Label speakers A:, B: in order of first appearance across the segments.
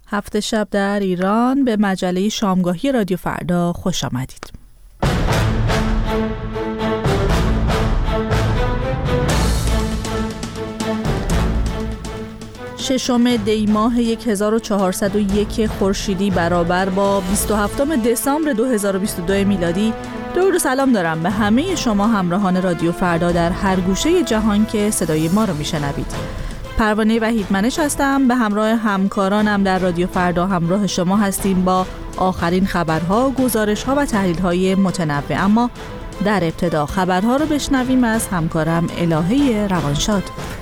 A: هفت شب در ایران به مجله شامگاهی رادیو فردا خوش آمدید. ششم دی ماه 1401 خورشیدی برابر با 27 دسامبر 2022 میلادی. درود و سلام دارم به همه شما همراهان رادیو فردا در هر گوشه جهان که صدای ما رو میشنوید. پروانه وحیدمنش هستم، به همراه همکارانم در رادیو فردا همراه شما هستیم با آخرین خبرها، گزارش‌ها و تحلیل‌های متنوع. اما در ابتدا خبرها رو بشنویم از همکارم الهه روانشاد.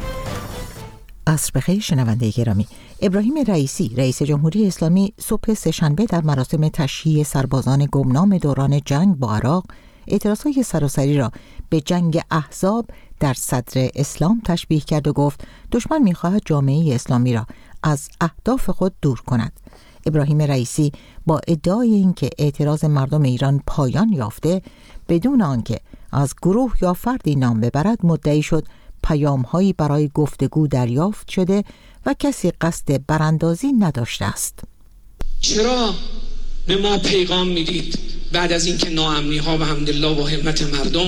B: عصر بخیر شنونده گرامی. ابراهیم رئیسی رئیس جمهوری اسلامی صبح سه‌شنبه در مراسم تشییع سربازان گمنام دوران جنگ با عراق اعتراضهای سراسری را به جنگ احزاب در صدر اسلام تشبیه کرد و گفت دشمن می‌خواهد جامعه اسلامی را از اهداف خود دور کند. ابراهیم رئیسی با ادعای اینکه اعتراض مردم ایران پایان یافته بدون آنکه از گروه یا فردی نام ببرد مدعی شد پیام‌هایی برای گفتگو دریافت شده و کسی قصد براندازی نداشته است.
C: چرا به ما پیغام میدید بعد از اینکه ناامنی‌ها و حمدالله با همت مردم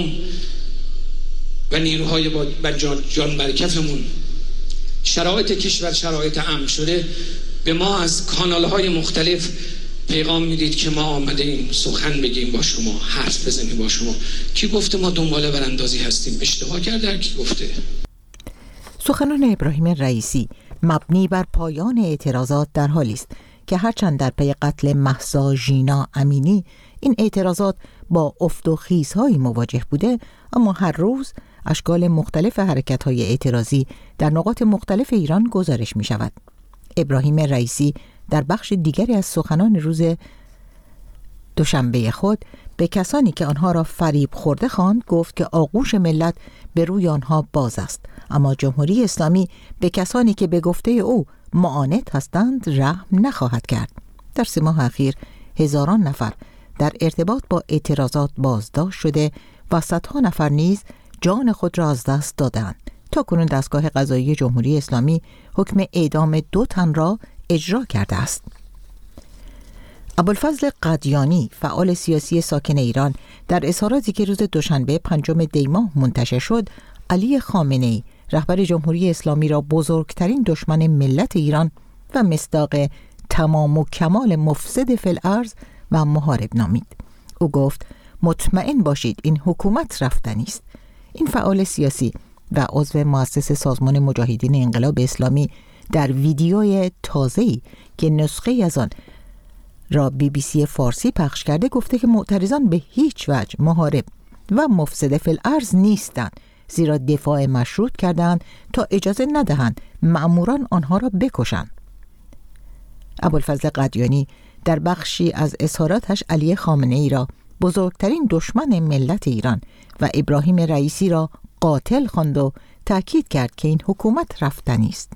C: و نیروهای با جان برکفمون شرایط کشور شرایط امن شده، به ما از کانال‌های مختلف پیغام میدید که ما آمده ایم سخن بگیم با شما، حرف بزنیم با شما. کی گفته ما دنبال براندازی هستیم؟ اشتباه کرده کی گفته؟
B: سخنان ابراهیم رئیسی مبنی بر پایان اعتراضات در حالی است که هرچند در پی قتل مهسا ژینا امینی این اعتراضات با افت و خیزهایی مواجه بوده، اما هر روز اشکال مختلف حرکت‌های اعتراضی در نقاط مختلف ایران گزارش می شود. ابراهیم رئیسی در بخش دیگری از سخنان روز دوشنبه خود به کسانی که آنها را فریب خورده خواند گفت که آغوش ملت به روی آنها باز است، اما جمهوری اسلامی به کسانی که به گفته او معاند هستند رحم نخواهد کرد. در 3 ماه اخیر هزاران نفر در ارتباط با اعتراضات بازداشت شده و صدها نفر نیز جان خود را از دست دادند. تاکنون دستگاه قضایی جمهوری اسلامی حکم اعدام 2 تن را اجرا کرده است. ابوالفضل قدیانی فعال سیاسی ساکن ایران در اظهاراتی که روز دوشنبه 5 دی ماه منتشر شد، علی خامنه‌ای رهبر جمهوری اسلامی را بزرگترین دشمن ملت ایران و مصداق تمام و کمال مفسد فی الارض و محارب نامید. او گفت مطمئن باشید این حکومت رفتنی است. این فعال سیاسی و عضو مؤسس سازمان مجاهدین انقلاب اسلامی در ویدیوی تازه‌ای که نسخه‌ای از آن را BBC فارسی پخش کرده گفته که معترضان به هیچ وجه محارب و مفسد فی الارض نیستند، زیرا دفاع مشروط کردند تا اجازه ندهند مأموران آنها را بکشند. ابوالفضل قدیانی در بخشی از اظهاراتش علی خامنه‌ای را بزرگترین دشمن ملت ایران و ابراهیم رئیسی را قاتل خواند و تأکید کرد که این حکومت رفتنی است.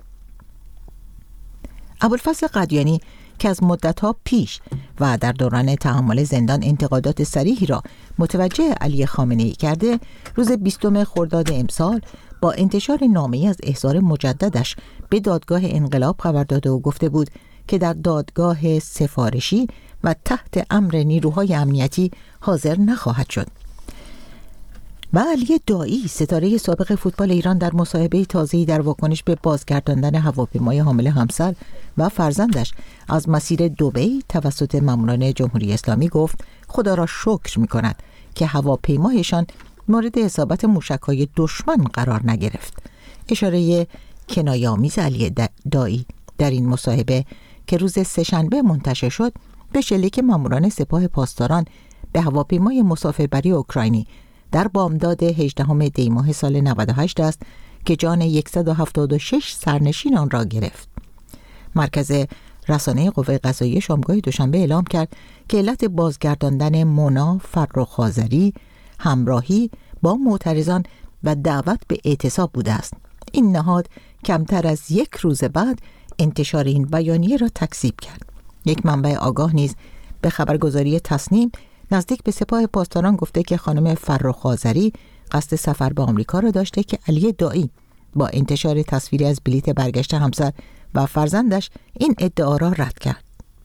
B: ابوالفضل قدیانی که از مدت‌ها پیش و در دوران تحمل زندان انتقادات صریحی را متوجه علی خامنه‌ای کرده، روز 20 خرداد امسال با انتشار نامه‌ای از احضار مجددش به دادگاه انقلاب خبر داده و گفته بود که در دادگاه سفارشی و تحت امر نیروهای امنیتی حاضر نخواهد شد. و علی دائی ستاره سابق فوتبال ایران در مصاحبه تازه‌ای در واکنش به بازگرداندن هواپیمای حامل همسر و فرزندش از مسیر دبی توسط ماموران جمهوری اسلامی گفت خدا را شکر می‌کند که هواپیمایشان مورد اصابت موشک‌های دشمن قرار نگرفت. اشاره کنایه‌آمیز علی دائی در این مصاحبه که روز سه‌شنبه منتشر شد به شلیک ماموران سپاه پاسداران به هواپیمای مسافربری اوکراینی در بامداد 18 دی ماه سال 98 است که جان 176 سرنشین آن را گرفت. مرکز رسانه قوه قضاییه شامگاه دوشنبه اعلام کرد که علت بازگرداندن مونا فرخ‌آذری همراهی با معترضان و دعوت به اعتصاب بوده است. این نهاد کمتر از 1 روز بعد انتشار این بیانیه را تکذیب کرد. یک منبع آگاه نیز به خبرگزاری تصنیم نزدیک به سپاه پاسداران گفته که خانم فرخ‌آذری قصد سفر به آمریکا را داشته که علی دائی با انتشار تصویری از بلیت برگشت همسر و فرزندش این ادعا را رد کرد.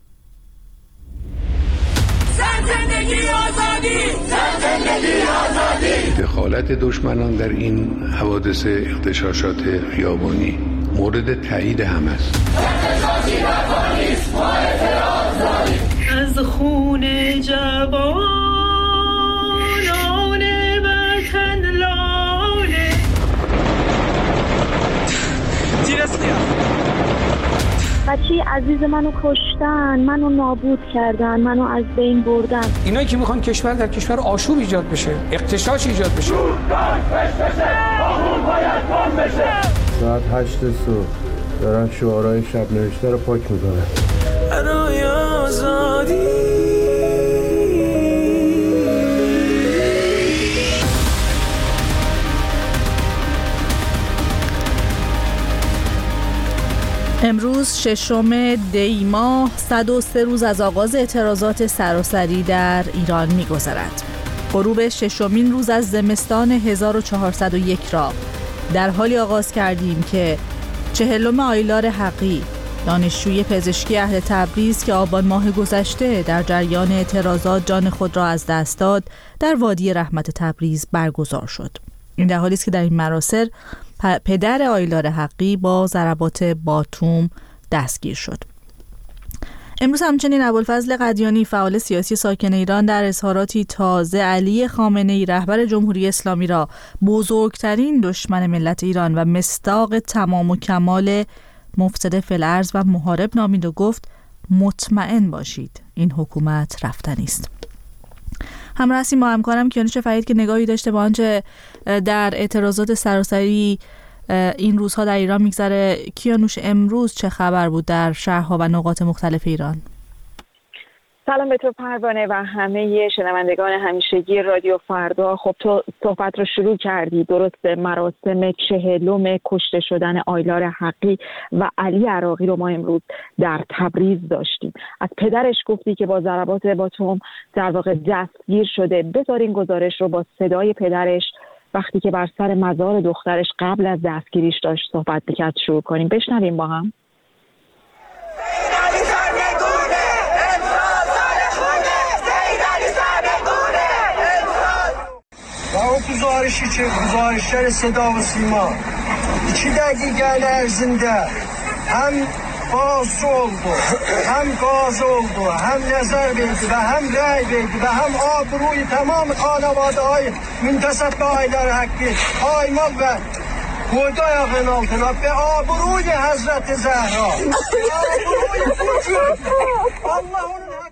D: زندگی آزادی! زندگی آزادی!
E: دخالت دشمنان در این حوادث اغتشاشات خیابانی مورد تایید همه است.
D: اغتشاشی و پلیس ما اعتراض داریم.
F: از خون جوانان وطن لاله
G: بچه عزیز منو کشتن، منو نابود کردن، منو از بین بردن.
C: اینایی که میخوان کشور در کشور آشوب ایجاد بشه، اغتشاش ایجاد بشه.
H: ساعت 8 صبح دارن شعارهای شب نوشته رو پاک میکنن.
F: برای آزادی
A: امروز 6 دی ماه 103 روز از آغاز اعتراضات سراسری در ایران می‌گذرد. غروب 6مین روز از زمستان 1401 را در حالی آغاز کردیم که 40 آیلار حقی، دانشجوی پزشکی اهل تبریز که آبان ماه گذشته در جریان اعتراضات جان خود را از دست داد، در وادی رحمت تبریز برگزار شد. این در حالی است که در این مراسم پدر آیلار حقی با ضربات باتوم دستگیر شد. امروز همچنین ابوالفضل قدیانی فعال سیاسی ساکن ایران در اظهاراتی تازه علی خامنه‌ای رهبر جمهوری اسلامی را بزرگترین دشمن ملت ایران و مصداق تمام و کمال مفسد فی الارض و محارب نامید و گفت مطمئن باشید این حکومت رفتنی است. همراه هستیم با همکارم کیانوش فرید که نگاهی داشته با آنچه در اعتراضات سراسری این روزها در ایران میگذره. کیانوش، امروز چه خبر بود در شهرها و نقاط مختلف ایران؟
I: سلام به تو پروانه و همه شنوندگان همیشگی رادیو فردا. خب تو صحبت رو شروع کردی، درست به مراسم 40 کشته شدن آیلار حقی و علی عراقی رو ما امروز در تبریز داشتیم. از پدرش گفتی که با ضربات باتوم در واقع دستگیر شده. بذارین گزارش رو با صدای پدرش وقتی که بر سر مزار دخترش قبل از دستگیریش داشت صحبت می‌کرد شروع کنیم. بشنویم با هم.
J: و o guzarışı için guzarışları Seda ve Sima 2 dakika ərzində hem bazı oldu, hem gazi oldu, hem nəzər verdi ve hem rəy verdi ve hem abruyu tamam xanavadayı müntəsəb ailələr haqqı aymaq və koydu ayağın altına ve abruyu Həzrəti Zəhra abruyu Allah onun haqqı.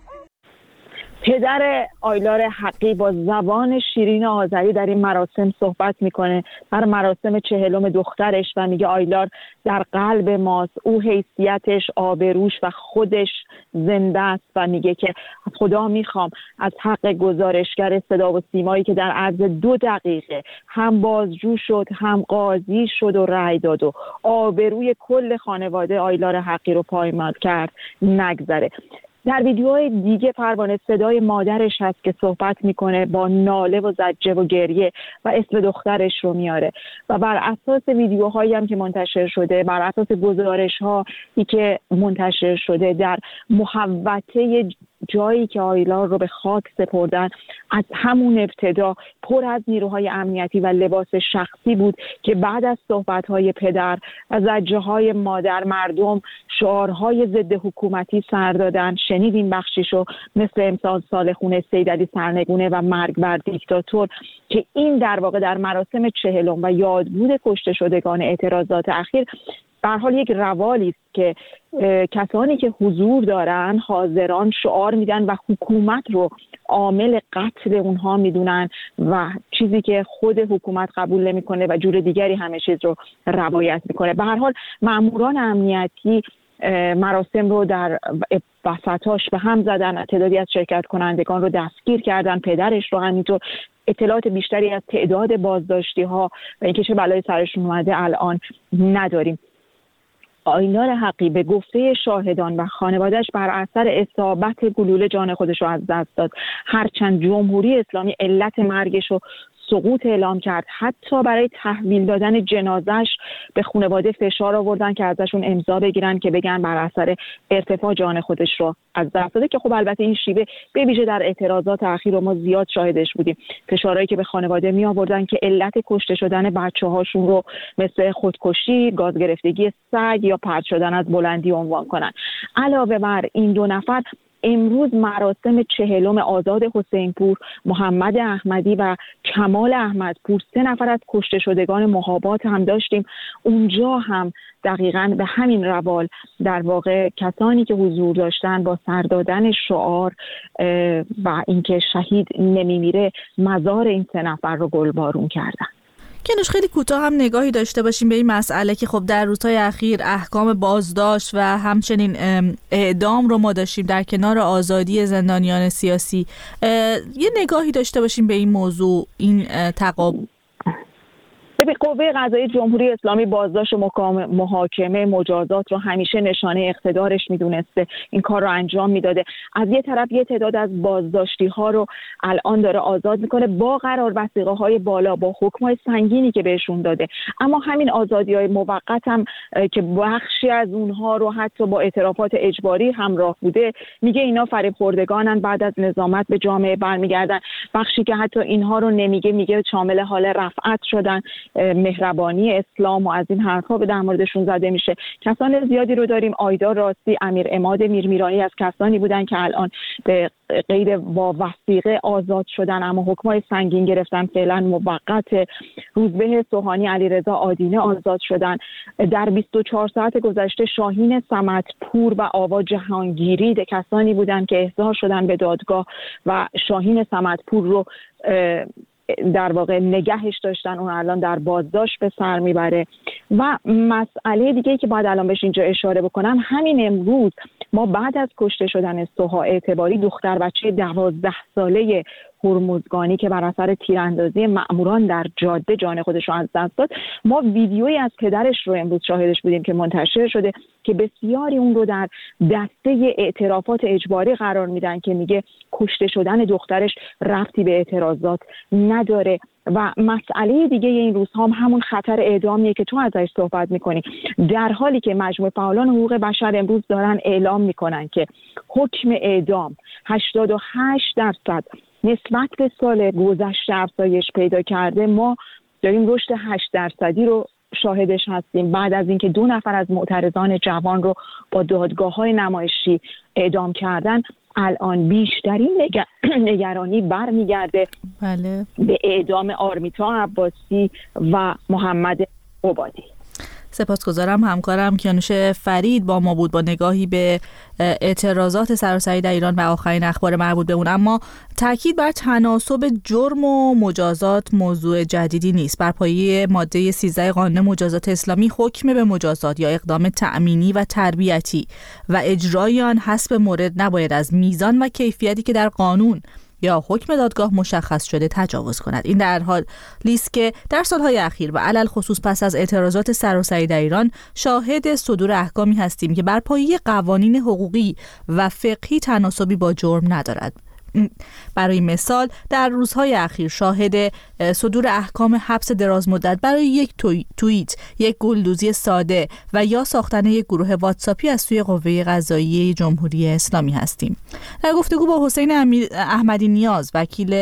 I: پدر آیلار حقی با زبان شیرین آذری در این مراسم صحبت میکنه، در مراسم 40 دخترش، و میگه آیلار در قلب ماست، او حیثیتش، آبروش و خودش زنده است و میگه که خدا میخوام از حق گزارشگر صدا و سیمایی که در عرض 2 دقیقه هم بازجو شد، هم قاضی شد و رأی داد و آبروی کل خانواده آیلار حقی رو پایمال کرد نگذره. در ویدیوهای دیگه پروانه صدای مادرش هست که صحبت میکنه با ناله و زجه و گریه و اسم دخترش رو میاره و بر اساس ویدیوهایی هم که منتشر شده، بر اساس گزارش‌هایی که منتشر شده، در محوطه جایی که آیلار رو به خاک سپردن از همون ابتدا پر از نیروهای امنیتی و لباس شخصی بود که بعد از صحبت‌های پدر و زجه‌های مادر مردم شعارهای ضد حکومتی سر دادن. شنیدیم بخشیشو، مثل امسال سالخونه سیدعلی سرنگونه و مرگ بر دیکتاتور، که این در واقع در مراسم 40 و یادبود کشته شدگان اعتراضات اخیر به هر حال یک روالی است که کسانی که حضور دارن، حاضران، شعار میدن و حکومت رو عامل قتل اونها میدونن و چیزی که خود حکومت قبول نمیکنه و جور دیگری همه چیز رو روایت میکنه. به هر حال ماموران امنیتی مراسم رو در وسطاش به هم زدن، تعدادی از شرکت کنندگان رو دستگیر کردن، پدرش رو همینطور. اطلاعات بیشتری از تعداد بازداشتی ها و اینکه چه بلایی سرشون اومده الان نداریم. آیلار حقی به گفته شاهدان و خانواده‌اش بر اثر اصابت گلوله جان خودش رو از دست داد، هرچند جمهوری اسلامی علت مرگش رو سقوط اعلام کرد. حتی برای تحویل دادن جنازش به خانواده فشار آوردن که ازشون امضا بگیرن که بگن بر اثر ارتفاع جان خودش رو از دست داده، که خب البته این شیوه به ویژه در اعتراضات اخیر ما زیاد شاهدش بودیم. فشارهایی که به خانواده می آوردن که علت کشته شدن بچه‌هاشون رو مثل خودکشی، گاز گرفتگی سگ یا پرت شدن از بلندی عنوان کنن. علاوه بر این دو نفر، امروز مراسم 40 آزاد حسینپور، محمد احمدی و کمال احمدپور، 3 نفر از کشته شدگان مهابات هم داشتیم. اونجا هم دقیقاً به همین روال در واقع کسانی که حضور داشتن با سر دادن شعار و اینکه شهید نمیمیره مزار این 3 نفر رو گلبارون کردن.
A: کنوش خیلی کوتاه هم نگاهی داشته باشیم به این مسئله که خب در روزهای اخیر احکام بازداشت و همچنین اعدام رو ما داشتیم در کنار آزادی زندانیان سیاسی. یه نگاهی داشته باشیم به این موضوع، این تقابل.
I: قوه قضاییه جمهوری اسلامی بازداشت محاکمه مجازات رو همیشه نشانه اقتدارش میدونسته، این کار رو انجام میداده. از یه طرف یه تعداد از بازداشتی ها رو الان داره آزاد میکنه با قرار وثیقه های بالا، با حکم های سنگینی که بهشون داده. اما همین آزادی های موقت هم که بخشی از اونها رو حتی با اعترافات اجباری همراه بوده، میگه اینا فریب خوردگانن، بعد از نظامت به جامعه برمیگردن. بخشی که حتی اینها رو نمیگه، میگه شامل حال رفعت شدن، مهربانی اسلام و از این حرفا به در موردشون زده میشه. کسان زیادی رو داریم. آیدا راستی، امیر عماد میرمیرانی از کسانی بودن که الان به قید با وثیقه آزاد شدن اما حکمای سنگین گرفتن، فعلا موقت. روزبه سوهانی، علیرضا آدینه آزاد شدن. در 24 ساعت گذشته شاهین صمدپور و آوا جهانگیری کسانی بودن که احضار شدن به دادگاه و شاهین صمدپور رو در واقع نگهش داشتن، اون الان در بازداشت به سر میبره. و مسئله دیگه که باید الان بهش اینجا اشاره بکنم، همین امروز ما بعد از کشته شدن سوها اعتباری، دختر بچه 12 ساله هرمزگانی که بر اثر تیراندازی مأموران در جاده جان خودش رو از دست داد، ما ویدیویی از پدرش رو امروز شاهدش بودیم که منتشر شده که بسیاری اون رو در دسته اعترافات اجباری قرار میدن که میگه کشته شدن دخترش ربطی به اعتراضات نداره. و مسئله دیگه این روزها همون خطر اعدامیه که تو ازش صحبت میکنی، در حالی که مجموعه فعالان حقوق بشر امروز دارن اعلام میکنن که حکم اعدام 88% نسبت به سال گذشته افزایش پیدا کرده. ما داریم رشد 8% رو شاهدش هستیم بعد از اینکه 2 نفر از معترضان جوان رو با دادگاه‌های نمایشی اعدام کردن. الان بیشترین نگرانی برمیگرده به اعدام آرمیتا عباسی و محمد عبادی.
A: سپاسگزارم. همکارم کیانوش فرید با ما بود با نگاهی به اعتراضات سراسری در ایران و آخرین اخبار مربوط به اون. اما تاکید بر تناسب جرم و مجازات موضوع جدیدی نیست. بر پایه ماده 13 قانون مجازات اسلامی، حکم به مجازات یا اقدام تأمینی و تربیتی و اجرای آن حسب مورد نباید از میزان و کیفیتی که در قانون یا حکم دادگاه مشخص شده تجاوز کند. این در حالی است که در سالهای اخیر و علل خصوص پس از اعتراضات سراسری در ایران شاهد صدور احکامی هستیم که بر پایه قوانین حقوقی و فقهی تناسبی با جرم ندارد. برای مثال در روزهای اخیر شاهد صدور احکام حبس دراز مدت برای یک توییت، یک گلدوزی ساده و یا ساختن یک گروه واتساپی از سوی قوه قضاییه جمهوری اسلامی هستیم. در گفتگو با حسین احمدی نیاز،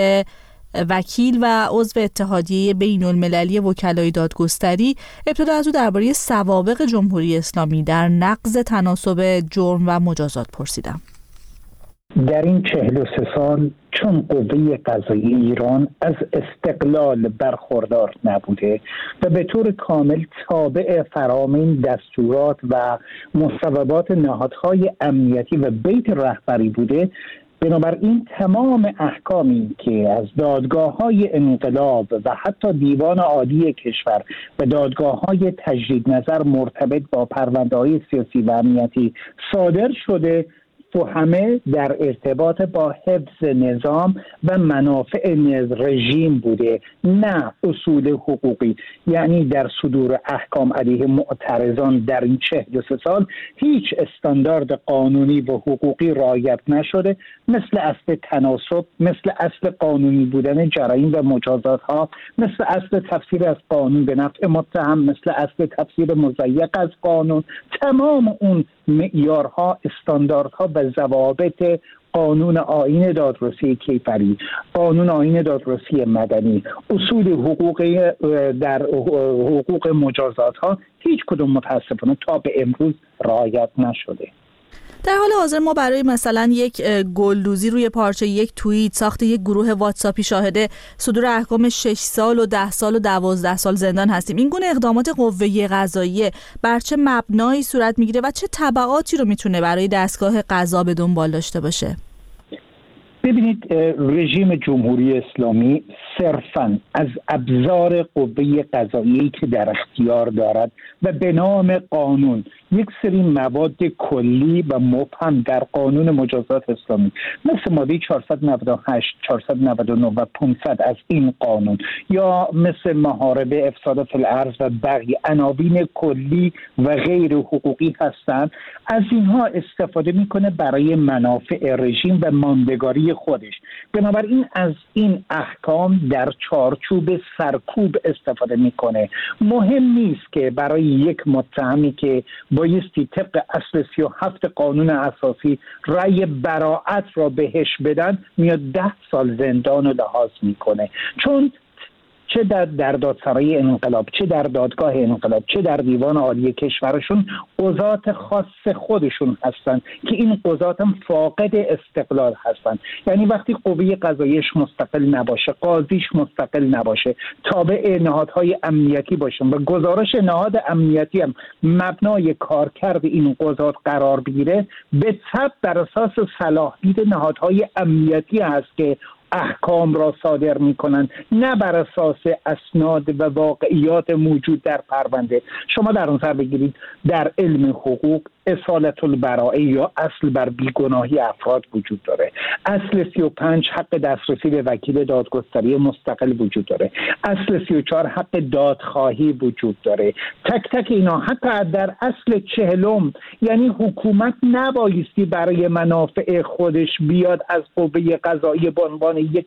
A: وکیل و عضو اتحادیه بین المللی وکلای دادگستری، ابتدا از او درباره سوابق جمهوری اسلامی در نقض تناسب جرم و مجازات پرسیدم.
K: در این 43 سال چون قوه قضاییه ایران از استقلال برخوردار نبوده و به طور کامل تابع فرامین دستورات و مصوبات نهادهای امنیتی و بیت رهبری بوده، بنابراین تمام احکامی که از دادگاه‌های انقلاب و حتی دیوان عالی کشور و دادگاه‌های تجدید نظر مرتبط با پرونده‌های سیاسی و امنیتی صادر شده همه در ارتباط با حفظ نظام و منافع رژیم بوده، نه اصول حقوقی. یعنی در صدور احکام علیه معترضان در این 43 سال هیچ استاندارد قانونی و حقوقی رعایت نشده، مثل اصل تناسب، مثل اصل قانونی بودن جرایم و مجازات ها، مثل اصل تفسیر از قانون به نفع متهم، مثل اصل تفسیر مضیق از قانون. تمام اون معیارها، استانداردها و ضوابط قانون آیین دادرسی کیفری، قانون آیین دادرسی مدنی، اصول حقوقی در حقوق مجازات ها، هیچ کدوم متاسفانه تا به امروز رعایت نشده.
A: در حال حاضر ما برای مثلا یک گلدوزی روی پارچه یک توییت، ساخت یک گروه واتساپی شاهد صدور احکام 6 سال و 10 سال و 12 سال زندان هستیم. این گونه اقدامات قوه قضاییه بر چه مبنایی صورت میگیره و چه تبعاتی رو میتونه برای دستگاه قضا به دنبال داشته باشه؟
K: ببینید، رژیم جمهوری اسلامی صرفاً از ابزار قوه قضاییه‌ای که در اختیار دارد و به نام قانون یک سری مواد کلی و مبهم در قانون مجازات اسلامی مثل ماده 498 499 و 500 از این قانون، یا مثل محاربه افساد فی الارض و بقیه عناوین کلی و غیر حقوقی هستند، از اینها استفاده میکنه برای منافع رژیم و ماندگاری خودش. بنابراین از این احکام در چارچوب سرکوب استفاده میکنه. مهم نیست که برای یک متهمی که بایستی طبق اصل 37 قانون اساسی رأی براءت را بهش بدن، میاد 10 سال زندان رو لحاظ میکنه، چون چه در دادسرای انقلاب، چه در دادگاه انقلاب، چه در دیوان عالی کشورشون قضات خاص خودشون هستن که این قضات هم فاقد استقلال هستن. یعنی وقتی قوه قضاییش مستقل نباشه، قاضیش مستقل نباشه، تابع نهادهای امنیتی باشن و گزارش نهاد امنیتی هم مبنای کارکرد این قضات قرار بگیره، به طبع بر اساس صلاحیت نهادهای امنیتی هست که احکام را صادر می‌کنند، نه بر اساس اسناد و واقعیات موجود در پرونده. شما در نظر بگیرید در علم حقوق اصالت البراءه یا اصل بر بیگناهی افراد وجود داره، اصل 35 حق دسترسی به وکیل دادگستری مستقل وجود داره، اصل 34 حق دادخواهی وجود داره. تک تک اینا، حتی در اصل 40 یعنی حکومت نبایستی برای منافع خودش بیاد از قوه قضاییه به عنوان یک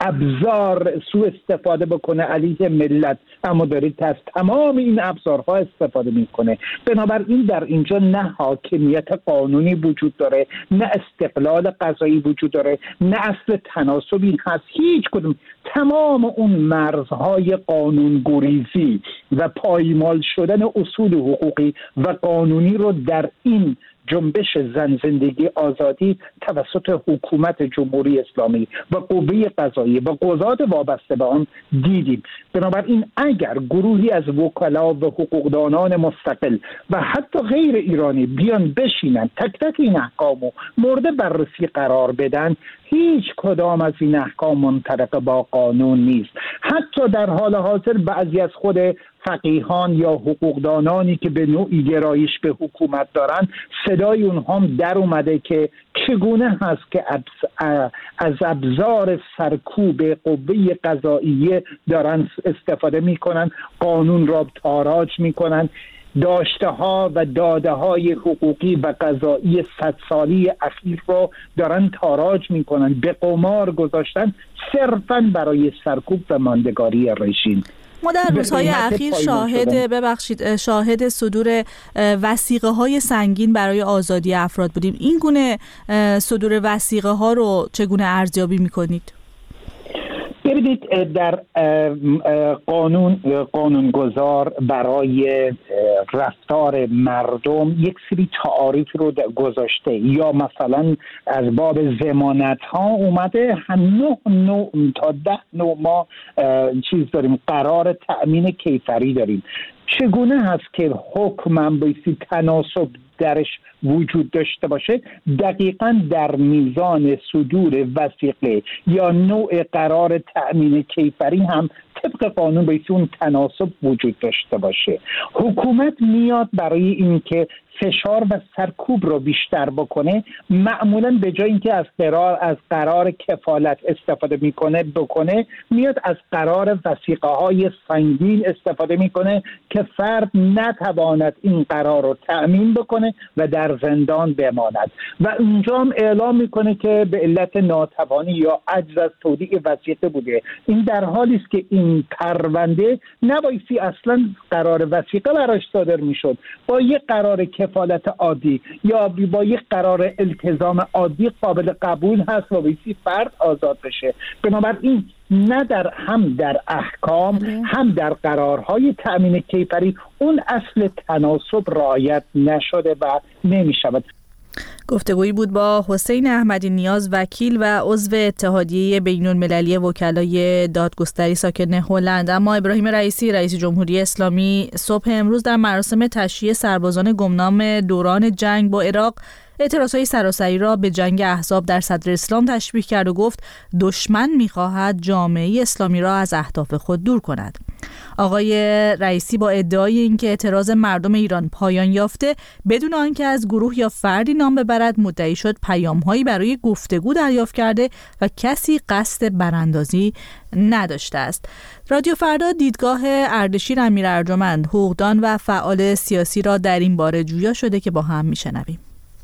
K: ابزار سوء استفاده بکنه علیه ملت، اما دارید از تمام این ابزارها استفاده میکنه. بنابراین در اینجا نه حاکمیت قانونی وجود داره، نه استقلال قضایی وجود داره، نه اصل تناسبی هست. هیچ کدوم تمام اون مرزهای قانون گریزی و پایمال شدن اصول حقوقی و قانونی رو در این جنبش زن زندگی آزادی توسط حکومت جمهوری اسلامی و قوه قضاییه و قضات وابسته به آن دیدیم. بنابراین اگر گروهی از وکلا و حقوقدانان مستقل و حتی غیر ایرانی بیان بشینن تک تک این احکامو مورد بررسی قرار بدن، هیچ کدام از این احکام منطبق با قانون نیست. حتی در حال حاضر بعضی از خود فقیهان یا حقوقدانانی که به نوعی گرایش به حکومت دارن، صدای اونها هم در اومده که چگونه هست که از ابزار سرکوب قوه قضاییه دارن استفاده میکنن، قانون را تاراج میکنن، داشته ها و داده های حقوقی و قضایی 100 سالی اخیر رو دارن تاراج میکنن، به قمار گذاشتن صرفاً برای سرکوب و ماندگاری رژیم.
A: ما در روزهای اخیر شاهد صدور وثیقه های سنگین برای آزادی افراد بودیم. این گونه صدور وثیقه ها رو چگونه ارزیابی میکنید؟
K: ببینید، در قانونگذار برای رفتار مردم یک سری تعاریف رو گذاشته، یا مثلا از باب ضمانت ها اومده 9 تا 10 نوع ما چیز داریم، قرار تأمین کیفری داریم. چگونه هست که حکم بایستی تناسب درش وجود داشته باشه؟ دقیقاً در میزان صدور وثیقه یا نوع قرار تأمین کیفری هم طبق قانون بایستی اون تناسب وجود داشته باشه. حکومت میاد برای اینکه فشار و سرکوب رو بیشتر بکنه، معمولا به جای اینکه از قرار کفالت استفاده بکنه میاد از قرار وثیقه های سنگین استفاده میکنه که فرد نتواند این قرار رو تأمین بکنه و در زندان بماند و اونجا هم اعلام میکنه که به علت ناتوانی یا عجز از تودیع وثیقه بوده. این در حالی است که این پرونده نبایستی اصلا قرار وثیقه براش صادر میشد، با یک قرار کفالت عادی یا با یک قرار التزام عادی قابل قبول هست و بایستی فرد آزاد بشه. بنابراین نه هم در احکام هم در قرارهای تأمین کیفری اون اصل تناسب رعایت نشده و نمیشود.
A: گفتگویی بود با حسین احمدی نیاز، وکیل و عضو اتحادیه بین‌المللی وکلای دادگستری ساکن هلند. اما ابراهیم رئیسی، رئیس جمهوری اسلامی، صبح امروز در مراسم تشییع سربازان گمنام دوران جنگ با عراق اعتراضهای سراسری را به جنگ احزاب در صدر اسلام تشبیه کرد و گفت دشمن می‌خواهد جامعه اسلامی را از اهداف خود دور کند. آقای رئیسی با ادعای اینکه اعتراض مردم ایران پایان یافته بدون آنکه از گروه یا فردی نام ببرد مدعی شد پیام‌هایی برای گفتگو دریافت کرده و کسی قصد براندازی نداشته است. رادیو فردا دیدگاه اردشیر امیر ارجمند، حقوقدان و فعال سیاسی را در این باره جویا شده که با هم میشنویم.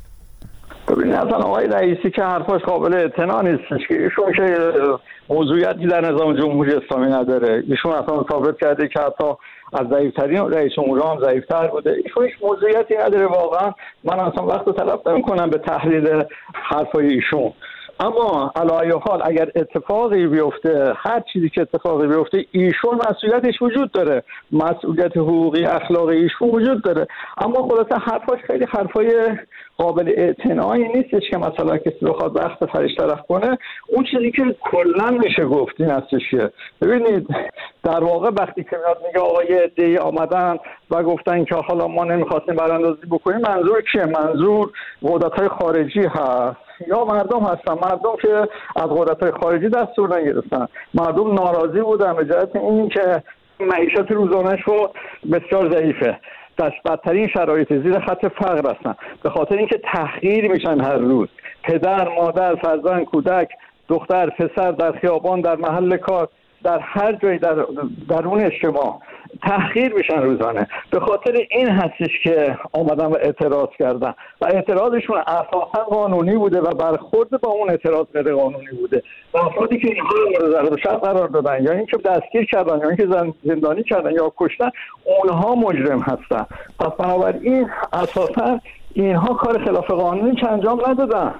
L: ببینید اصلا آقای رئیسی که حرفاش قابل اعتنا نیستش که ایشون که موضوعیتی در نظام جمهوری اسلامی نداره. ایشون اصلا ثابت کرده که حتی از ضعیف‌ترین رئیس جمهور هم ضعیف‌تر بوده. ایشون هیچ موضوعیتی نداره واقعا. من اصلا وقت رو تلف نمی‌کنم به تحلیل حرفای ایشون. اما علی ای حال اگر اتفاقی بیفته، هر چیزی که اتفاقی بیفته، ایشون مسئولیتش وجود داره، مسئولیت حقوقی اخلاقی ایشون وجود داره. اما خلاصه حرفاش خیلی حرفای قابل اعتنایی نیستش که مثلا کسی بخواد وقت فرش طرف کنه. اون چیزی که کلا میشه گفت این هستش که ببینید در واقع وقتی که میاد میگه آقای عده‌ای آمدن و گفتن که حالا ما نمیخواستیم براندازی بکنیم، منظور کیه؟ منظور قدرت‌های خارجی هست یا مردم هستن؟ مردم که از قدرت‌های خارجی دستور نگرفتن، مردم ناراضی بودن به جهت این که معیشت روزانه‌شون بسیار ضعیفه، در بدترین شرایط زیر خط فقر هستن، به خاطر اینکه تحقیر میشن هر روز، پدر، مادر، فرزند، کودک، دختر، پسر در خیابان، در محل کار، در هر جایی در درون اجتماع تحقیر میشن روزانه. به خاطر این هستش که آمدن و اعتراض کردن و اعتراضشون اساسا قانونی بوده و برخورد با اون اعتراض غیر قانونی بوده و افرادی که اینها رو مورد ضرب شرط قرار دادن یا اینکه دستگیر کردن یا اینکه زندانی کردن یا کشتن، اونها مجرم هستن. پس بنابراین اساسا اینها کار خلاف قانونی که انجام ندادن.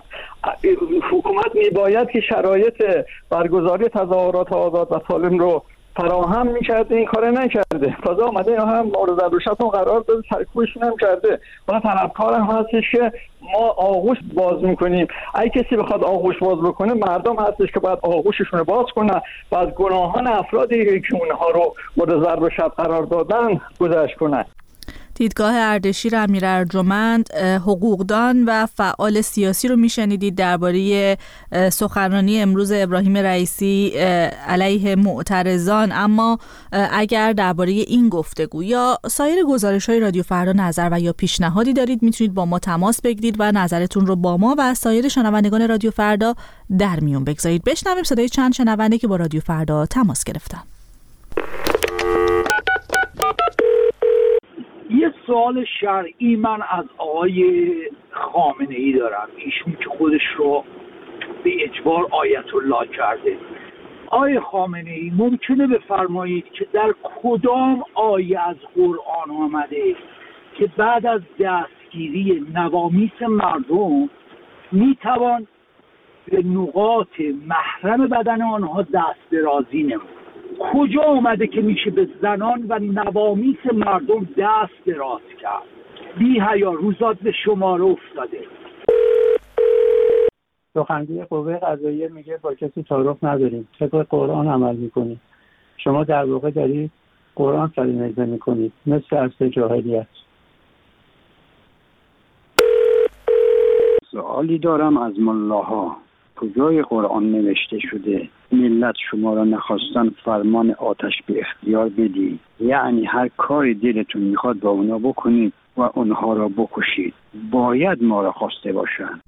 L: حکومت میباید که شرایط برگزاری تظاهرات آزاد و سالم رو فراهم میکرده، این کار نکرده. تازه آمده اینا هم مورد ضرب قرار داده، سرکوبشون هم کرده. من طلبکار هم هستش که ما آغوش باز میکنیم. اگه کسی بخواد آغوش باز بکنه، مردم هستش که باید آغوششون رو باز کنن و از گناهان افرادی که اونها رو مورد ضرب قرار دادن گذشت کنن.
A: دیدگاه اردشیر امیر ارجمند، حقوقدان و فعال سیاسی رو میشنیدید درباره سخنرانی امروز ابراهیم رئیسی علیه معترضان. اما اگر درباره این گفتگو یا سایر گزارش‌های رادیو فردا نظر و یا پیشنهادی دارید، میتونید با ما تماس بگیرید و نظرتون رو با ما و سایر شنوندگان رادیو فردا در میون بگذارید. بشنویم صدای چند شنونده که با رادیو فردا تماس گرفتن.
M: یه سوال شرعی من از آقای خامنه‌ای دارم، ایشون که خودش رو به اجبار آیت الله کرده. آقای خامنه‌ای ممکنه بفرمایید که در کدام آیه از قرآن آمده که بعد از دستگیری نوامیس مردم میتوان به نقاط محرم بدن آنها دست درازی نمود؟ کجا آمده که میشه به زنان و نوامیس مردم دست دراز کرد؟ بی حیا روزات به شماره افتاده.
N: سخنگوی قوه قضاییه میگه با کسی تعارف نداریم، طبق قرآن عمل میکنیم. شما در واقع دارید قرآن سرنیزه میکنید، مثل عصر جاهلیت.
O: سوالی دارم از ملاها، کجای قرآن نوشته شده ملت شما را نخواستن فرمان آتش به اختیار بدید؟ یعنی هر کاری دلتون میخواد با اونا بکنید، و اونها را بکشید. باید ما را خواسته باشند.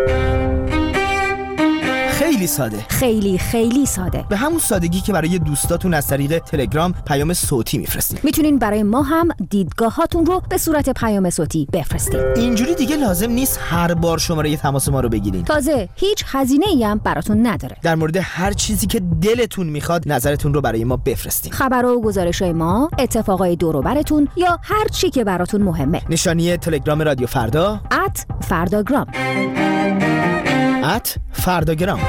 P: خیلی ساده،
Q: خیلی ساده،
P: به همون سادگی که برای دوستاتون از طریق تلگرام پیام صوتی میفرستید.
Q: میتونین برای ما هم دیدگاهاتون رو به صورت پیام صوتی بفرستید.
P: اینجوری دیگه لازم نیست هر بار شماره تماس ما رو بگیرین.
Q: تازه هیچ هزینه‌ای هم براتون نداره.
P: در مورد هر چیزی که دلتون میخواد نظرتون رو برای ما بفرستید.
Q: خبرها و گزارش‌های ما، اتفاقای دور و براتون یا هر چی که براتون مهمه.
P: نشانی تلگرام رادیو فردا
Q: @فرداگرام.
P: @فرداگرام.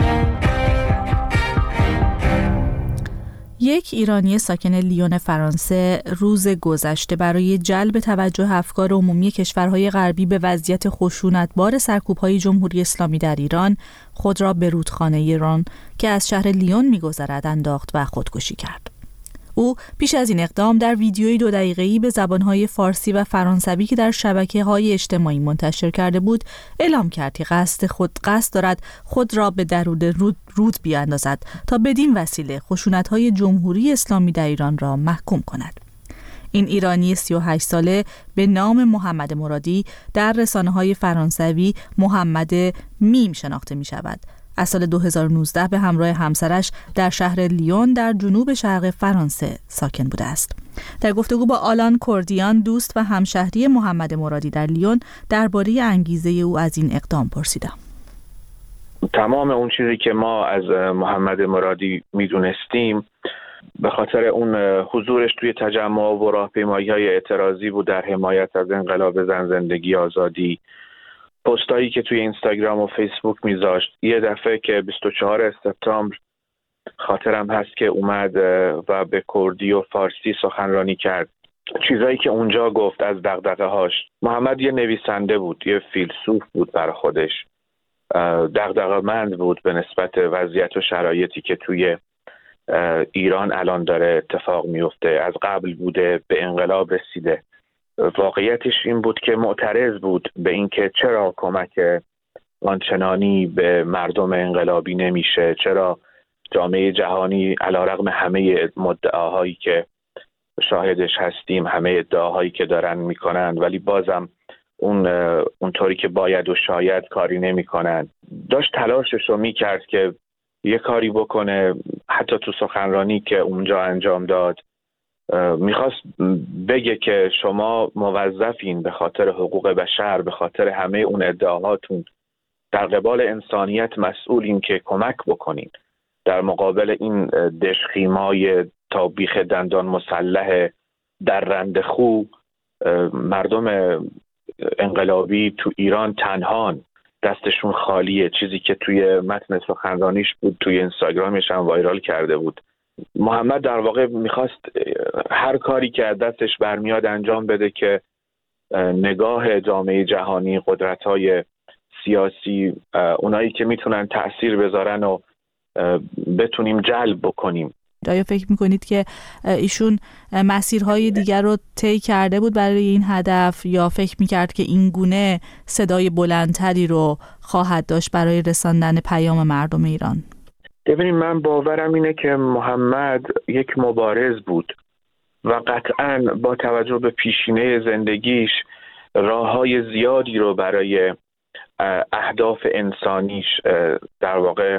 A: یک ایرانی ساکن لیون فرانسه روز گذشته برای جلب توجه افکار عمومی کشورهای غربی به وضعیت خشونتبار سرکوب‌های جمهوری اسلامی در ایران خود را به رودخانه ایران که از شهر لیون می‌گذرد انداخت و خودکشی کرد. او پیش از این اقدام در ویدیویی 2 دقیقه‌ای به زبان‌های فارسی و فرانسوی که در شبکه‌های اجتماعی منتشر کرده بود اعلام کرد که قصد دارد خود را به درون رود بیاندازد تا بدین وسیله خشونت‌های جمهوری اسلامی در ایران را محکوم کند. این ایرانی 38 ساله به نام محمد مرادی در رسانه‌های فرانسوی محمد میم شناخته می‌شود. از سال 2019 به همراه همسرش در شهر لیون در جنوب شرق فرانسه ساکن بوده است. در گفتگو با آلان کوردیان، دوست و همشهری محمد مرادی در لیون، درباره انگیزه او از این اقدام پرسیدم.
R: تمام اون چیزی که ما از محمد مرادی میدونستیم به خاطر اون حضورش توی تجمع و راهپیمایی‌های اعتراضی بود در حمایت از انقلاب زن، زندگی، آزادی. پستایی که توی اینستاگرام و فیسبوک میذاشت. یه دفعه که 24 سپتامبر خاطرم هست که اومد و به کردی و فارسی سخنرانی کرد. چیزایی که اونجا گفت از دغدغه‌هاش. محمد یه نویسنده بود، یه فیلسوف بود برای خودش. دغدغه‌مند بود به نسبت وضعیت و شرایطی که توی ایران الان داره اتفاق میفته. از قبل بوده به انقلاب رسیده. واقعیتش این بود که معترض بود به اینکه چرا کمک آنچنانی به مردم انقلابی نمیشه، چرا جامعه جهانی علیرغم همه مدعاهایی که شاهدش هستیم، همه ادعاهایی که دارن میکنن، ولی بازم اونطوری که باید و شاید کاری نمیکنن. داشت تلاشش رو میکرد که یه کاری بکنه. حتی تو سخنرانی که اونجا انجام داد میخواست بگه که شما موظفین به خاطر حقوق بشر، به خاطر همه اون ادعاهاتون در قبال انسانیت مسئولین که کمک بکنین در مقابل این دشخیمای تا بیخ دندان مسلح در رندخو. مردم انقلابی تو ایران تنهان، دستشون خالیه. چیزی که توی متن سخنرانیش بود توی اینستاگرامش هم وایرال کرده بود. محمد در واقع میخواست هر کاری که از دستش برمیاد انجام بده که نگاه جامعه جهانی، قدرت‌های سیاسی، اونایی که میتونن تأثیر بذارن و بتونیم جلب بکنیم.
A: آیا فکر میکنید که ایشون مسیرهای دیگر رو طی کرده بود برای این هدف، یا فکر میکرد که این گونه صدای بلندتری رو خواهد داشت برای رساندن پیام مردم ایران؟
R: ببینید، من باورم اینه که محمد یک مبارز بود و قطعاً با توجه به پیشینه زندگیش راههای زیادی رو برای اهداف انسانیش در واقع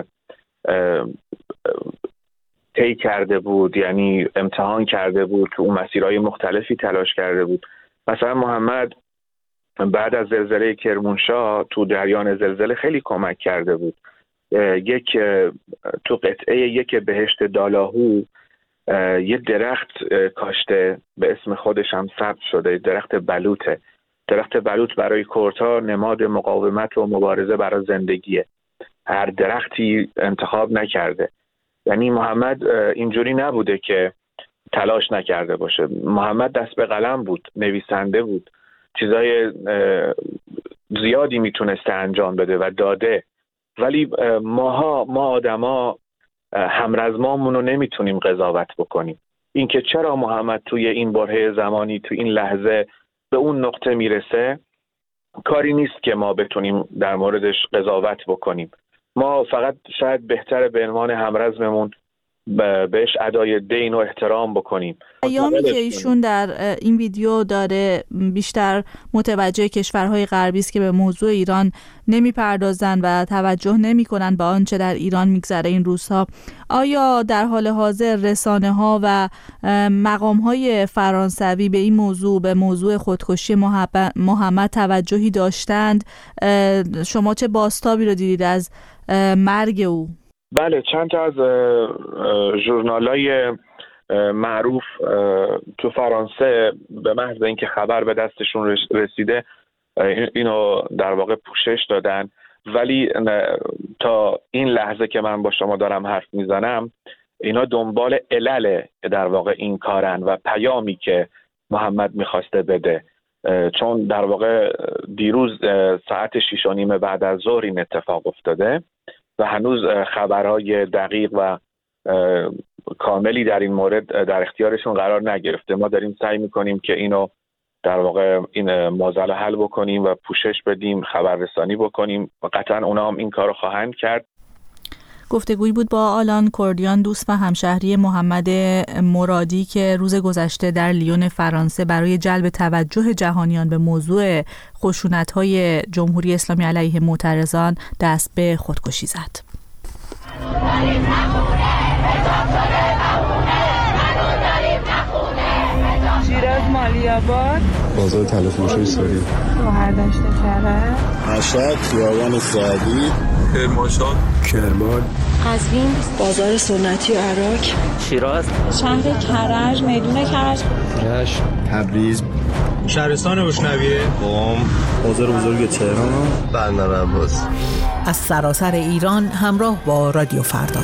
R: طی کرده بود، یعنی امتحان کرده بود، تو اون مسیرهای مختلفی تلاش کرده بود. مثلا محمد بعد از زلزله کرمانشاه تو جریان زلزله خیلی کمک کرده بود. تو قطعه یک بهشت دالاهو یه درخت کاشته، به اسم خودش هم ثبت شده، درخت بلوطه. درخت بلوط برای کردها نماد مقاومت و مبارزه برای زندگیه. هر درختی انتخاب نکرده. یعنی محمد اینجوری نبوده که تلاش نکرده باشه. محمد دست به قلم بود، نویسنده بود، چیزای زیادی میتونسته انجام بده و داده. ولی ما آدما همرزمامون رو نمیتونیم قضاوت بکنیم. اینکه چرا محمد توی این برهه زمانی، توی این لحظه به اون نقطه میرسه، کاری نیست که ما بتونیم در موردش قضاوت بکنیم. ما فقط شاید بهتره به عنوان همرزممون بهش ادای دین و احترام بکنیم.
A: پیامی که ایشون در این ویدیو داره بیشتر متوجه کشورهای غربی است که به موضوع ایران نمیپردازن و توجه نمیکنن به آنچه در ایران میگذره این روزها. آیا در حال حاضر رسانه‌ها و مقام‌های فرانسوی به این موضوع، به موضوع خودکشی محمد توجهی داشتند؟ شما چه بازتابی رو دیدید از مرگ او؟
R: بله، چند تا از ژورنال‌های معروف تو فرانسه به محض اینکه خبر به دستشون رسیده اینو در واقع پوشش دادن، ولی تا این لحظه که من با شما دارم حرف میزنم اینا دنبال علل در واقع این کارن و پیامی که محمد میخواسته بده، چون در واقع دیروز ساعت 6:30 بعد از ظهر این اتفاق افتاده و هنوز خبرهای دقیق و کاملی در این مورد در اختیارشون قرار نگرفته. ما داریم سعی میکنیم که اینو در واقع این معضل حل بکنیم و پوشش بدیم، خبررسانی بکنیم و قطعا اونا هم این کارو خواهند کرد.
A: گفتگویی بود با آلان کوردیان، دوست و همشهری محمد مرادی که روز گذشته در لیون فرانسه برای جلب توجه جهانیان به موضوع خشونت‌های جمهوری اسلامی علیه معترضان دست به خودکشی زد.
F: شیراز مالی‌آباد،
S: بازار تلفروشی ساری،
F: شوهر داشته کرد،
S: مشهد، خیابان سعدی، کرمانشاه، کرمان،
T: قزوین، بازار سنتی و عراق،
U: شیراز،
T: شهر کرج، میدون کرج،
S: رشت، تبریز،
V: شهرستان روشنویه،
S: قم، بازار بزرگ تهران، بندر عباس.
B: از سراسر ایران همراه با رادیو فردا.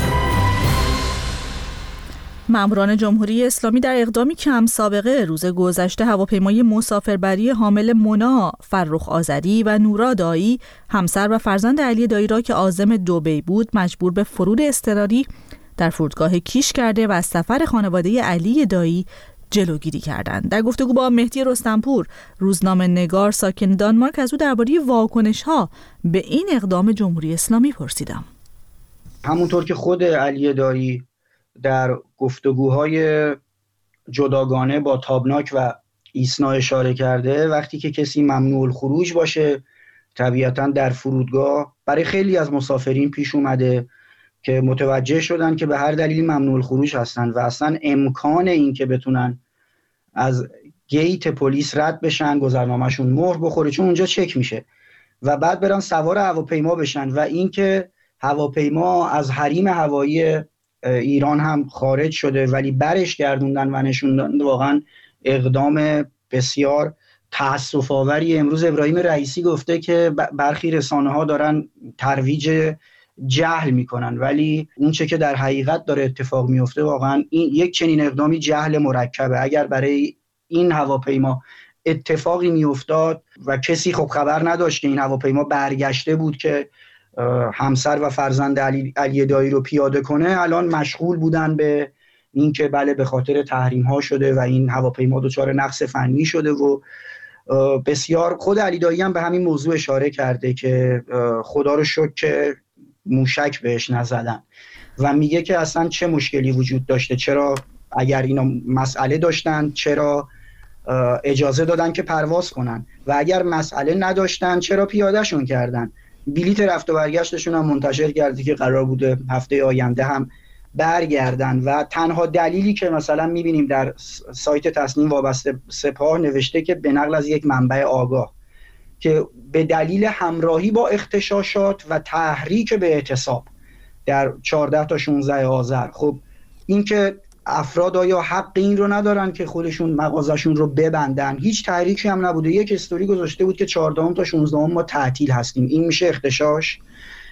A: ماموران جمهوری اسلامی در اقدامی کم سابقه روز گذشته هواپیمای مسافربری حامل مونا فرخ آذری و نورا دایی، همسر و فرزند علی دایی را که عازم دبی بود مجبور به فرود اضطراری در فرودگاه کیش کرده و از سفر خانواده علی دایی جلوگیری کردند. در گفتگو با مهدی رستمپور، روزنامه‌نگار ساکن دانمارک، از او درباره واکنش‌ها به این اقدام جمهوری اسلامی پرسیدم.
W: همونطور که خود علی دایی در گفتگوهای جداگانه با تابناک و ایسنا اشاره کرده، وقتی که کسی ممنوع الخروج باشه طبیعتاً در فرودگاه برای خیلی از مسافرین پیش اومده که متوجه شدن که به هر دلیلی ممنوع الخروج هستن و اصلا امکان این که بتونن از گیت پلیس رد بشن، گذرنامه‌شون مهر بخوره چون اونجا چک میشه و بعد برن سوار هواپیما بشن و اینکه هواپیما از حریم هوایی ایران هم خارج شده ولی برش گردوندن و نشوندن، واقعا اقدام بسیار تأسف آوری. امروز ابراهیم رئیسی گفته که برخی رسانه‌ها دارن ترویج جهل میکنن، ولی اون چه که در حقیقت داره اتفاق میفته واقعا این یک چنین اقدامی جهل مرکبه. اگر برای این هواپیما اتفاقی میافتاد و کسی خب خبر نداشت که این هواپیما برگشته بود که همسر و فرزند علی دایی رو پیاده کنه، الان مشغول بودن به این که بله به خاطر تحریم ها شده و این هواپیما دچار نقص فنی شده و بسیار. خود علی دایی هم به همین موضوع اشاره کرده که خدا رو شکر که موشک بهش نزدن و میگه که اصلا چه مشکلی وجود داشته، چرا اگر اینا مسئله داشتن چرا اجازه دادن که پرواز کنن و اگر مسئله نداشتن چرا پیادهشون کردن. بلیت رفت و برگشتشون هم منتشر کرده که قرار بوده هفته آینده هم برگردن و تنها دلیلی که مثلا میبینیم در سایت تصنیم وابسته سپاه نوشته که به نقل از یک منبع آگاه که به دلیل همراهی با اغتشاشات و تحریک به اعتصاب در 14 تا 16 آذر. خب این که افراد آیا حق این رو ندارن که خودشون مغازشون رو ببندن؟ هیچ تحریکی هم نبوده، یک استوری گذاشته بود که 14 تا 16 ما تعطیل هستیم. این میشه اغتشاش؟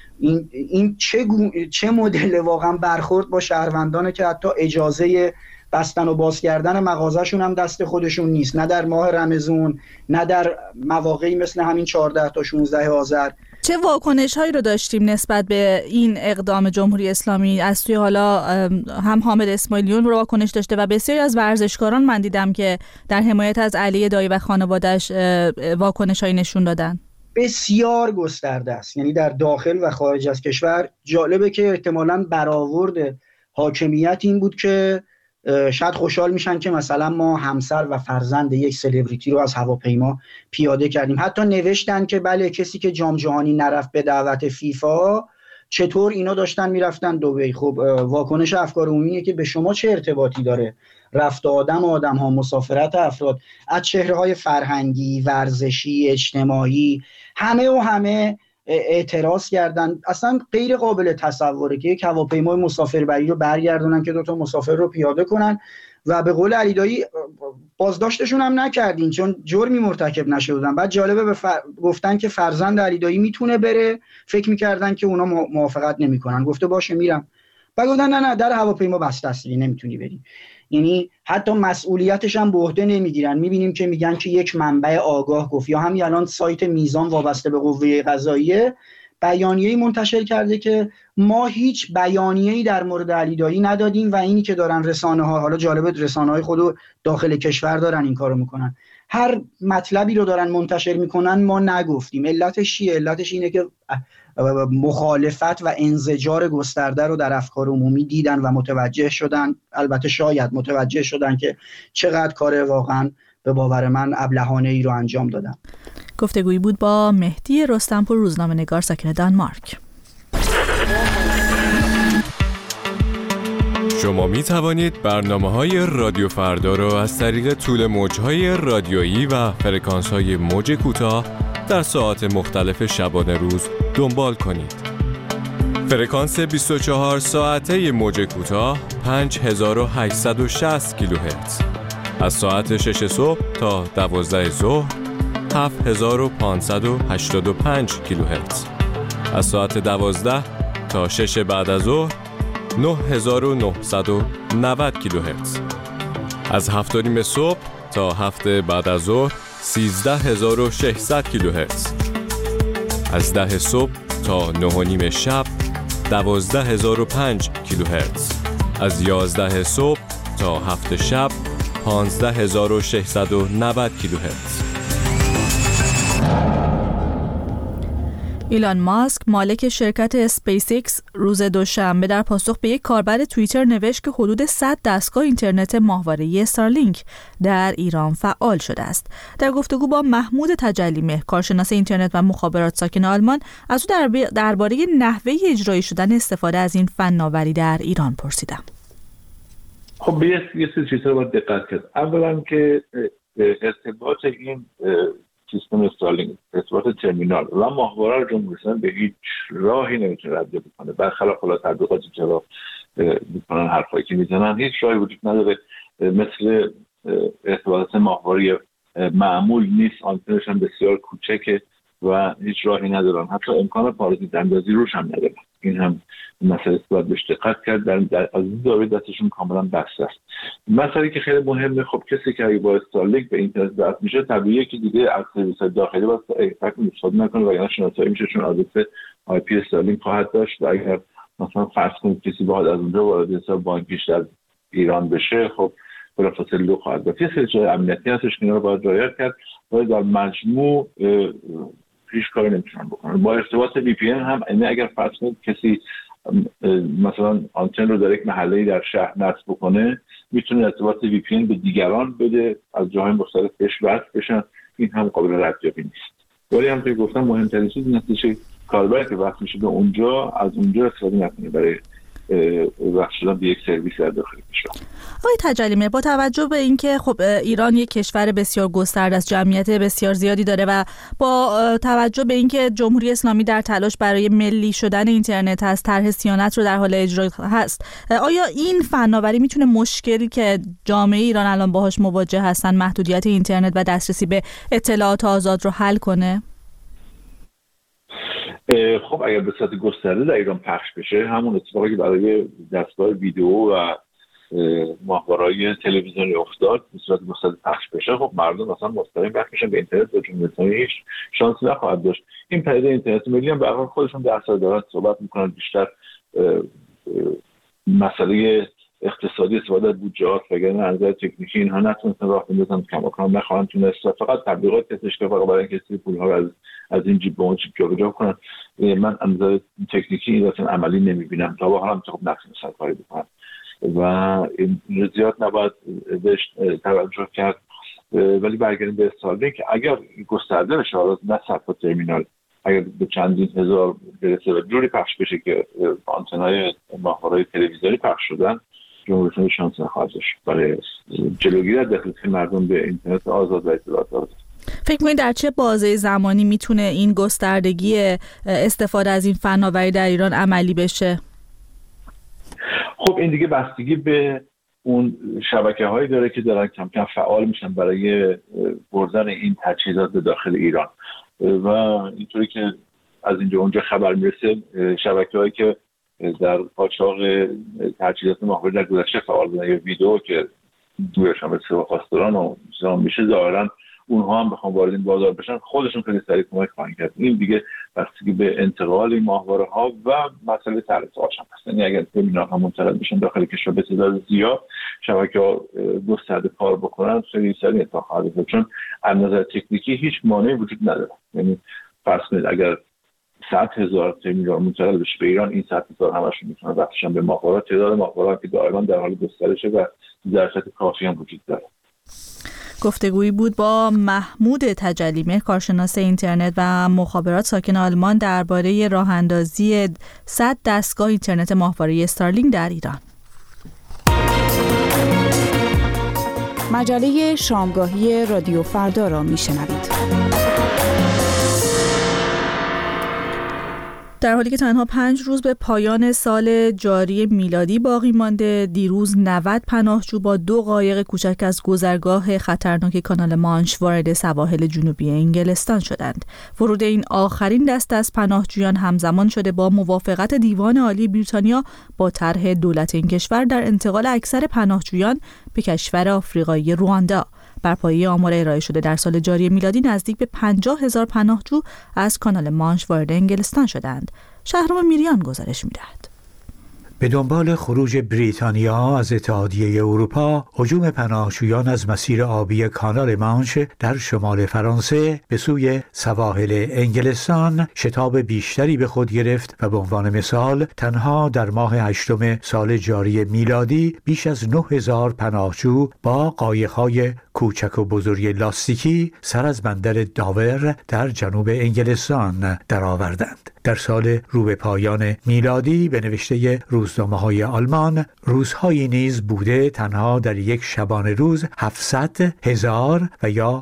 W: این چه مدل واقعا برخورد با شهروندانه که حتی اجازه بستن و باز کردن مغازه‌شون هم دست خودشون نیست، نه در ماه رمضان نه در مواقعی مثل همین 14 تا 16 آذر.
A: چه واکنش‌هایی رو داشتیم نسبت به این اقدام جمهوری اسلامی؟ از توی حالا هم حامد اسماعیلیون رو واکنش داشته و بسیاری از ورزشکاران من دیدم که در حمایت از علی دایی و خانواده‌اش واکنش‌هایی نشون دادن.
W: بسیار گسترده است، یعنی در داخل و خارج از کشور. جالبه که احتمالاً برآورد حاکمیت این بود که شاید خوشحال میشن که مثلا ما همسر و فرزند یک سلبریتی رو از هواپیما پیاده کردیم. حتی نوشتن که بله کسی که جام جهانی نرفت به دعوت فیفا چطور اینا داشتن میرفتن دبی. خب واکنش افکار عمومیه که به شما چه ارتباطی داره رفت آدم ها، مسافرت افراد، از چهره‌های فرهنگی، ورزشی، اجتماعی، همه اعتراض کردن. اصلا غیر قابل تصوره که یک هواپیمای مسافربری رو برگردونن که 2 مسافر رو پیاده کنن و به قول علی دایی بازداشتشون هم نکردین چون جرمی مرتکب نشده بودن. بعد جالبه گفتن که فرزند علی دایی میتونه بره، فکر میکردن که اونا موافقت نمیکنن، گفته باشه میرم. بعد گفتن نه در هواپیما بسته است نمیتونی بری. یعنی حتی مسئولیتش هم به عهده نمیگیرن. میبینیم که میگن که یک منبع آگاه گفت، یا همین الان سایت میزان وابسته به قوه قضاییه بیانیه‌ای منتشر کرده که ما هیچ بیانیه‌ای در مورد علی دایی ندادیم و اینی که دارن رسانه‌ها، حالا جالبه رسانه‌های خود داخل کشور دارن این کارو میکنن، هر مطلبی رو دارن منتشر میکنن ما نگفتیم. علتش چیه؟ علتش اینه که مخالفت و انزجار گسترده رو در افکار عمومی دیدن و متوجه شدن، البته شاید متوجه شدن که چقدر کار واقعا به باور من ابلهانه ای رو انجام دادن.
A: گفتگویی بود با مهدی رستمپور، روزنامه‌نگار ساکن دانمارک.
D: شما می توانید برنامه‌های رادیو فردا را از طریق طول موج‌های رادیویی و فرکانس‌های موج کوتاه در ساعات مختلف شبانه روز دنبال کنید. فرکانس 24 ساعته موج کوتاه 5860 کیلوهرتز. از ساعت 6 صبح تا 12 ظهر 7585 کیلوهرتز. از ساعت 12 تا 6 بعد از ظهر 9990 کیلوهرتز. از 7:30 صبح تا 7 بعد از ظهر 13600 کیلوهرتز. از 10 صبح تا 9:30 شب 12005 کیلوهرتز. از 11 صبح تا 7 شب 15690 کیلوهرتز.
A: ایلان ماسک مالک شرکت اسپیس ایکس روز دوشنبه در پاسخ به یک کاربر توییتر نوشت که حدود 100 دستگاه اینترنت ماهواره‌ای استارلینک در ایران فعال شده است. در گفتگو با محمود تجلیمه، کارشناس اینترنت و مخابرات ساکن آلمان، از او درباره نحوه اجرایی شدن استفاده از این فناوری در ایران پرسیدم.
E: خب یه سری چیزا رو باید دقت کرد. اولا که ارتباط این سیستم استارلینک، ارتباط ترمینال و ماهواره رو جمهوری اسلامی به هیچ راهی نمیتونه رد بکنه. برخلاف تبلیغاتی که میکنن، حرفایی که میزنن، هیچ راهی وجود نداره. مثل ارتباطات ماهواره معمول نیست، آنتنش هم بسیار کوچکه و هیچ راهی ندارن. حتی امکان پارازیت اندازی روش هم ندارن. این هم مسئله باید بهش دقت کرد. از این زاویه دستشون کاملا بسته است. مسئله که خیلی مهمه، خب کسی که اگه با استارلینک به اینترنت وصل میشه، طبیعیه که دیگه از سرویس داخلی باید استفاده نکنه و یعنی شناسایی میشه، چون آدرس آی پی استارلینک خواهد داشت و اگر مثلا فرض کنید کسی بخواد از اونجا وارد حساب بانکیش در ایران بشه، خب بلافاصله لو خواهد داد. یه سری جای امنیتی هستش که اینا رو باید رعایت کرد و در مجموع هیچ کاری نمیتونن بکنن. با ارتباط وی پی ان هم اگر فرض کنید کسی مثلا آنتن رو در یک محله‌ای در شهر نصب بکنه، میتونه ارتباط وی پی ان به دیگران بده، از جاهای مختلف بهش وصل بشن. این هم قابل ردیابی نیست. ولی همونطور که گفتم مهمترین چیز اینه که کاربری که وصل میشه به اونجا از اونجا استفاده نکنه برای وصل شدن به یک سرویس در داخل کشور.
A: آقای تجلیمه، با توجه به اینکه خب ایران یک کشور بسیار گسترده است، جمعیت بسیار زیادی داره و با توجه به اینکه جمهوری اسلامی در تلاش برای ملی شدن اینترنت هست، طرح صیانت رو در حال اجرا هست، آیا این فناوری میتونه مشکلی که جامعه ایران الان باهاش مواجه هستن، محدودیت اینترنت و دسترسی به اطلاعات آزاد رو حل کنه؟
E: خب اگر به صورت گسترده در ایران پخش بشه، همون اتفاقی که برای دستگاه ویدیو و ماهواره‌های تلویزیونی افتاد به صورت گسترده پخش بشه، خب مردم مثلا مستقیم وصل میشن به اینترنت و جمهوری اسلامی هیچ شانسی نخواهد داشت. این پدیده اینترنت ملی هم به هر حال خودشون در اثر دارن صحبت میکنن، بیشتر مسئله اقتصادی استفاده از بودجه‌ها وگرنه از نظر تکنیکی اینها نتونستن راه بندازن، کماکان نخواهند تونست. فقط تبلیغات کسش که فقط برای اینکه پول‌ها رو از این جیب به اون جیب جابجا کنن. من از نظر تکنیکی این اصلا عملی نمی‌بینم. تا به حال هم خب نتونستن کاری بکنن. و این زیاد نباید بهش توجه کرد. ولی برگردیم به استارلینک، اگر گسترده بشه، نه صد ترمینال، اگر به چندین هزار برسه و جوری پخش بشه که آنتنای ماهواره‌های تلویزیونی پخش شدن، جمهوری اسلامی شانس نخواهد داشت برای جلوگیری از دسترسی مردم به اینترنت آزاد و اطلاعات آزاد.
A: فکر می‌کنید در چه بازه زمانی میتونه این گستردگی استفاده از این فناوری در ایران عملی بشه؟
E: خب این دیگه بستگی به اون شبکه‌هایی داره که دارن کم کم فعال میشن برای بردن این تجهیزات به داخل ایران و اینطوری که از اینجا اونجا خبر میرسه شبکه‌هایی که در قاچاق تجهیزات ماهواره در گذشته فعال بودن یا ویدیو که دورش هم به سپاهپاسداران و زمان میشه، ظاهراً اونها هم بخوام وارد این بازار بشن خودشون خیلی سریع کمک خواهند کرد. این دیگه بستگی به انتقال این ماهواره‌ها و مسئله تعرفه‌هاش هم هست. یعنی اگر ترمینال هم منتقل بشن داخل کشور به تعداد زیاد، شبکه‌ها گسترده کار بکنن، خیلی سریع اتفاق خواهد افتاد، چون از نظر تکنیکی هیچ مانعی وجود نداره. یعنی فرض کنید اگر 100,000 ترمینال منتقل بشه به ایران، این 100,000 همشون میتونن رفتشن به ماهواره. تعداد ماهواره که دائما در حال گسترشه و ظرفیت کافی هم وجود داره.
A: گفتگویی بود با محمود تجلیمه، کارشناس اینترنت و مخابرات ساکن آلمان، درباره راه‌اندازی 100 دستگاه اینترنت ماهواره استارلینک در ایران.
C: مجله شامگاهی رادیو فردا را میشنوید.
A: در حالی که تنها 5 روز به پایان سال جاری میلادی باقی مانده، دیروز 90 پناهجو با 2 قایق کوچک از گذرگاه خطرناک کانال مانش وارد سواحل جنوبی انگلستان شدند. ورود این آخرین دسته از پناهجویان همزمان شده با موافقت دیوان عالی بریتانیا با طرح دولت این کشور در انتقال اکثر پناهجویان به کشور آفریقایی رواندا. بر پایه آمار ارائه شده در سال جاری میلادی نزدیک به 50,000 پناهجو از کانال مانش وارد انگلستان شدند. شهرام میریان گزارش می‌دهد.
G: به دنبال خروج بریتانیا از اتحادیه اروپا، هجوم پناهجویان از مسیر آبی کانال مانش در شمال فرانسه به سوی سواحل انگلستان شتاب بیشتری به خود گرفت و به عنوان مثال تنها در ماه 8 سال جاری میلادی بیش از 9,000 پناهجو با قایق‌های کوچک و بزرگ لاستیکی سر از بندر داور در جنوب انگلستان درآوردند. در سال رو به پایان میلادی به نوشته روزنامه‌های آلمان، روزهایی نیز بوده تنها در یک شبانه روز 700,000 و یا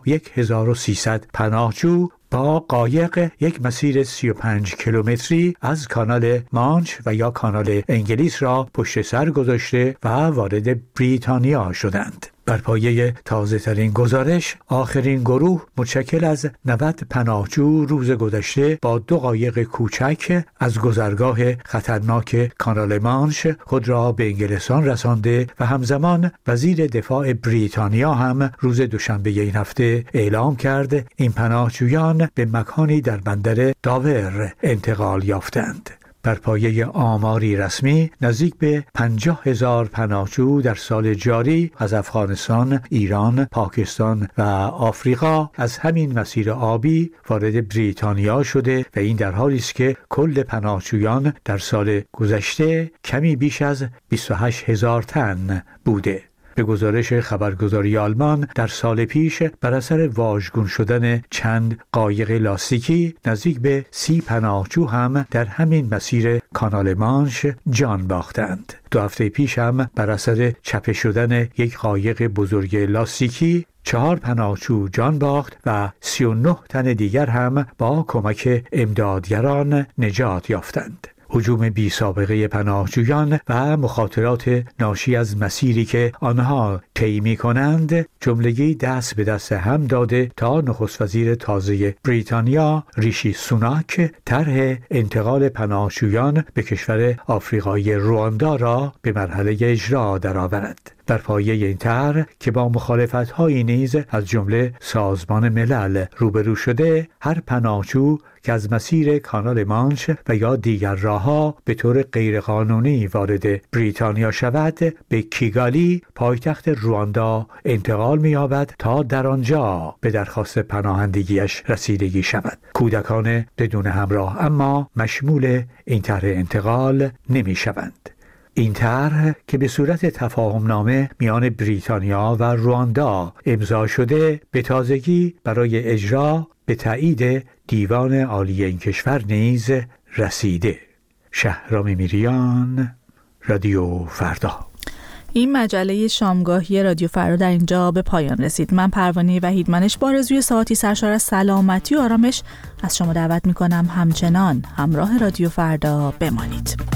G: 1,300 پناهجو با قایق یک مسیر 35 کیلومتری از کانال مانچ و یا کانال انگلیس را پشت سر گذاشته و وارد بریتانیا شدند. بر پایه تازه ترین گزارش، آخرین گروه متشکل از 90 پناهجو روز گذشته با 2 قایق کوچک از گذرگاه خطرناک کانال مانش خود را به انگلستان رسانده و همزمان وزیر دفاع بریتانیا هم روز دوشنبه این هفته اعلام کرد این پناهجویان به مکانی در بندر داور انتقال یافتند. بر پایه آماری رسمی نزدیک به 50,000 پناهجو در سال جاری از افغانستان، ایران، پاکستان و آفریقا از همین مسیر آبی وارد بریتانیا شده و این در حالی است که کل پناهجویان در سال گذشته کمی بیش از 28,000 تن بوده. به گزارش خبرگزاری آلمان، در سال پیش بر اثر واژگون شدن چند قایق لاستیکی نزدیک به 30 پناهجو هم در همین مسیر کانال مانش جان باختند. 2 هفته پیش هم بر اثر چپه شدن یک قایق بزرگ لاستیکی 4 پناهجو جان باخت و 39 تن دیگر هم با کمک امدادگران نجات یافتند. هجوم بی سابقه پناهجویان و مخاطرات ناشی از مسیری که آنها طی می‌کنند جملگی دست به دست هم داده تا نخست وزیر تازه بریتانیا ریشی سوناک طرح انتقال پناهجویان به کشور آفریقایی رواندا را به مرحله اجرا درآورد. بر پایه این طرح که با مخالفت‌هایی نیز از جمله سازمان ملل روبرو شده، هر پناهجو که از مسیر کانال مانش و یا دیگر راه‌ها به طور غیرقانونی وارد بریتانیا شود، به کیگالی پایتخت رواندا انتقال می‌یابد تا در آنجا به درخواست پناهندگیش رسیدگی شود. کودکان بدون همراه اما مشمول این طرح انتقال نمی‌شوند. این طرح که به صورت تفاهمنامه میان بریتانیا و رواندا امضا شده به تازگی برای اجرا به تایید دیوان عالی این کشور نیز رسیده. شهرام میریان، رادیو فردا.
A: این مجله شامگاهی رادیو فردا در اینجا به پایان رسید. من پروانه وحیدمنش با آرزوی ساعتی سرشار از سلامتی و آرامش از شما دعوت میکنم همچنان همراه رادیو فردا بمانید.